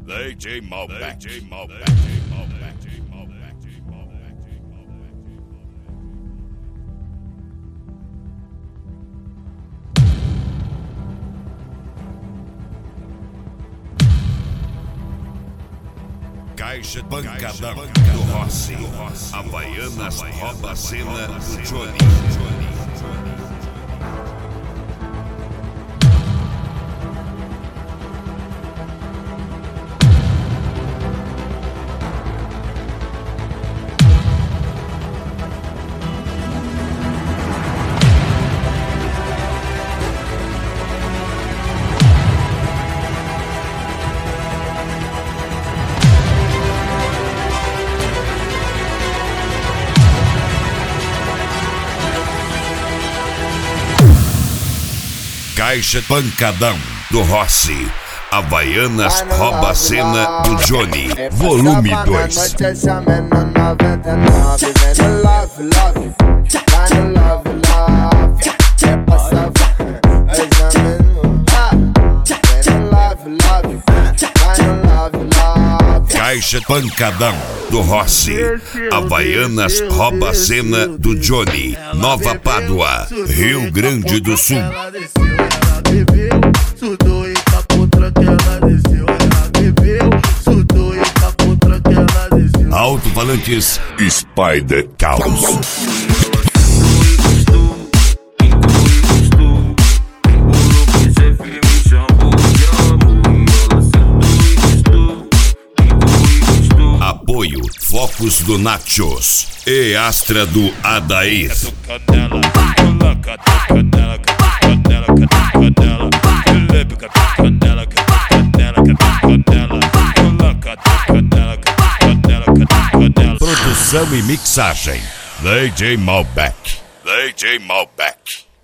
DJ Malbec. Caixa de pancadão do Rossi. Havaianas rouba a cena do Johnny. Caixa de pancadão do Rossi. Havaianas rouba a cena do Johnny. Volume 2. Caixa de pancadão do Rossi. Havaianas rouba a cena do Johnny. Nova Pádua, Rio Grande do Sul. Sudou e capou, tranquela desceu. Ela bebeu, sudou e capou, tranquela desceu. Alto-falantes Spider Caos. Apoio Focos do Nachos e Astra do Adair. Produção e mixagem DJ Malbec.